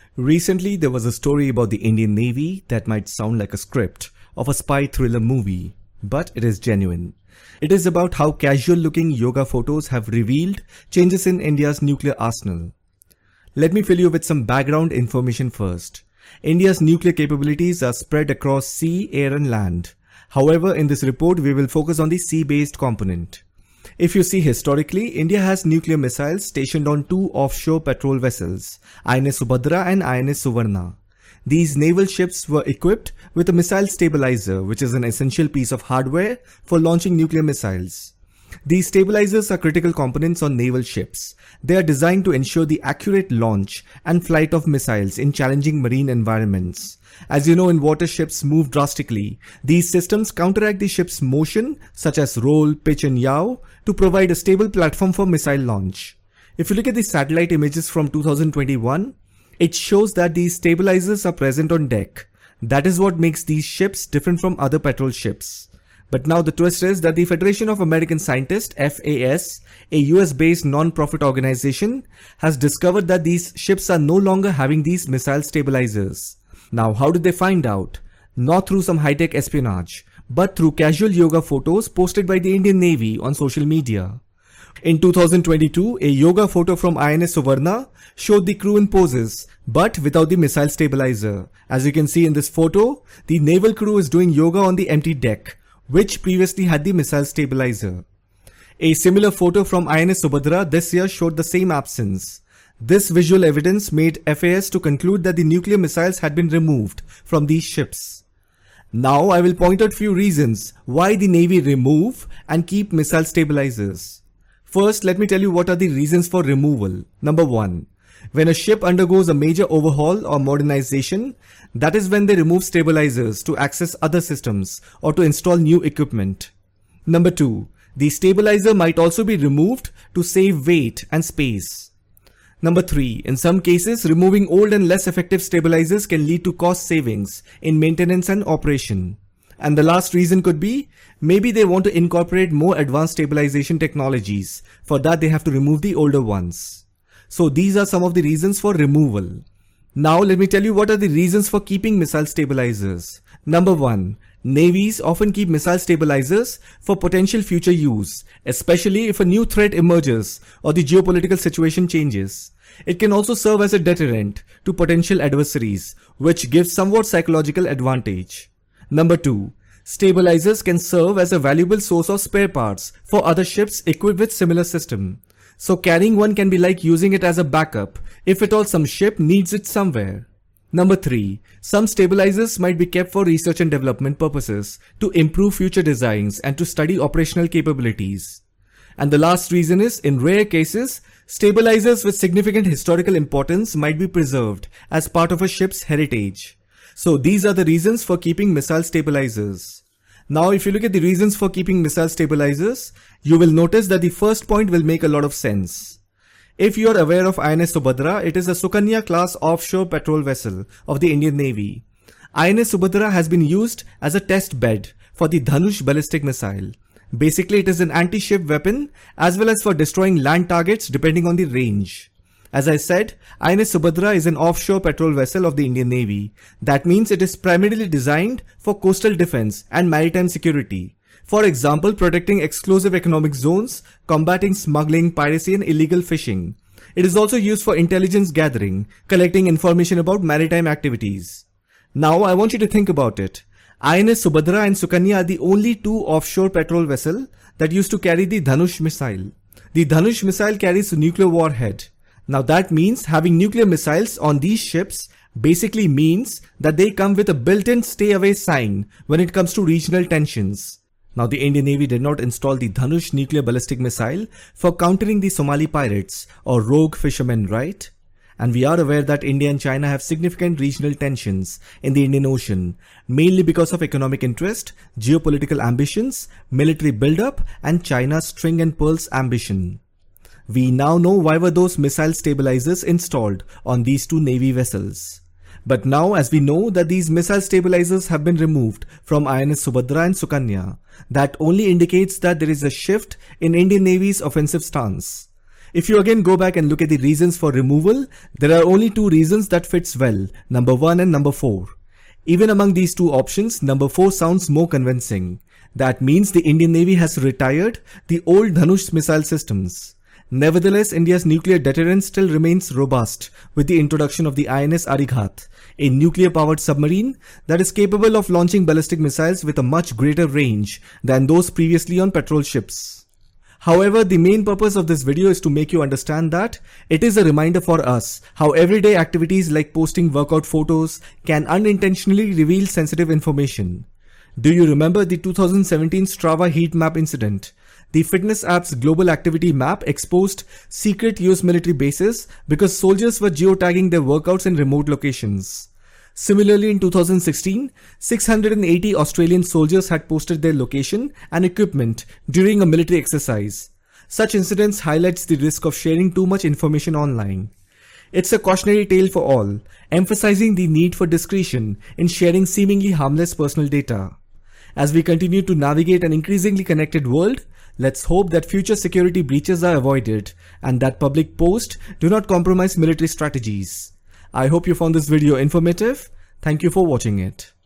Recently, there was a story about the Indian Navy that might sound like a script of a spy thriller movie, but it is genuine. It is about how casual-looking yoga photos have revealed changes in India's nuclear arsenal. Let me fill you with some background information first. India's nuclear capabilities are spread across sea, air and land. However, in this report, we will focus on the sea-based component. If you see historically, India has nuclear missiles stationed on two offshore patrol vessels, INS Subhadra and INS Suvarna. These naval ships were equipped with a missile stabilizer, which is an essential piece of hardware for launching nuclear missiles. These stabilizers are critical components on naval ships. They are designed to ensure the accurate launch and flight of missiles in challenging marine environments. As you know, in water ships move drastically. These systems counteract the ship's motion, such as roll, pitch and yaw, to provide a stable platform for missile launch. If you look at the satellite images from 2021, it shows that these stabilizers are present on deck. That is what makes these ships different from other patrol ships. But now the twist is that the Federation of American Scientists, FAS, a US-based non-profit organization, has discovered that these ships are no longer having these missile stabilizers. Now, how did they find out? Not through some high-tech espionage, but through casual yoga photos posted by the Indian Navy on social media. In 2022, a yoga photo from INS Suvarna showed the crew in poses, but without the missile stabilizer. As you can see in this photo, the naval crew is doing yoga on the empty deck, which previously had the missile stabilizer. A similar photo from INS Subhadra this year showed the same absence. This visual evidence made FAS to conclude that the nuclear missiles had been removed from these ships. Now I will point out few reasons why the Navy remove and keep missile stabilizers. First, let me tell you what are the reasons for removal. Number 1. When a ship undergoes a major overhaul or modernization, that is when they remove stabilizers to access other systems or to install new equipment. Number 2. The stabilizer might also be removed to save weight and space. Number 3. In some cases, removing old and less effective stabilizers can lead to cost savings in maintenance and operation. And the last reason could be, maybe they want to incorporate more advanced stabilization technologies. For that, they have to remove the older ones. So these are some of the reasons for removal. Now let me tell you what are the reasons for keeping missile stabilizers. Number 1. Navies often keep missile stabilizers for potential future use, especially if a new threat emerges or the geopolitical situation changes. It can also serve as a deterrent to potential adversaries, which gives somewhat psychological advantage. Number 2. Stabilizers can serve as a valuable source of spare parts for other ships equipped with similar system. So carrying one can be like using it as a backup if at all some ship needs it somewhere. Number 3. Some stabilizers might be kept for research and development purposes to improve future designs and to study operational capabilities. And the last reason is, in rare cases, stabilizers with significant historical importance might be preserved as part of a ship's heritage. So these are the reasons for keeping missile stabilizers. Now if you look at the reasons for keeping missile stabilizers, you will notice that the first point will make a lot of sense. If you are aware of INS Subhadra, it is a Sukanya class offshore patrol vessel of the Indian Navy. INS Subhadra has been used as a test bed for the Dhanush ballistic missile. Basically, it is an anti-ship weapon as well as for destroying land targets depending on the range. As I said, INS Subhadra is an offshore patrol vessel of the Indian Navy. That means it is primarily designed for coastal defense and maritime security. For example, protecting exclusive economic zones, combating smuggling, piracy and illegal fishing. It is also used for intelligence gathering, collecting information about maritime activities. Now I want you to think about it. INS Subhadra and Sukanya are the only two offshore patrol vessels that used to carry the Dhanush missile. The Dhanush missile carries a nuclear warhead. Now that means having nuclear missiles on these ships basically means that they come with a built-in stay away sign when it comes to regional tensions. Now the Indian Navy did not install the Dhanush nuclear ballistic missile for countering the Somali pirates or rogue fishermen, right? And we are aware that India and China have significant regional tensions in the Indian Ocean, mainly because of economic interest, geopolitical ambitions, military buildup and China's string and pearls ambition. We now know why were those missile stabilizers installed on these two Navy vessels. But now as we know that these missile stabilizers have been removed from INS Subhadra and Sukanya, that only indicates that there is a shift in Indian Navy's offensive stance. If you again go back and look at the reasons for removal, there are only two reasons that fits well, number 1 and number 4. Even among these two options, number 4 sounds more convincing. That means the Indian Navy has retired the old Dhanush missile systems. Nevertheless, India's nuclear deterrence still remains robust with the introduction of the INS Arighat, a nuclear-powered submarine that is capable of launching ballistic missiles with a much greater range than those previously on patrol ships. However, the main purpose of this video is to make you understand that it is a reminder for us how everyday activities like posting workout photos can unintentionally reveal sensitive information. Do you remember the 2017 Strava heat map incident? The fitness app's global activity map exposed secret US military bases because soldiers were geotagging their workouts in remote locations. Similarly, in 2016, 680 Australian soldiers had posted their location and equipment during a military exercise. Such incidents highlights the risk of sharing too much information online. It's a cautionary tale for all, emphasizing the need for discretion in sharing seemingly harmless personal data. As we continue to navigate an increasingly connected world, let's hope that future security breaches are avoided and that public posts do not compromise military strategies. I hope you found this video informative. Thank you for watching it.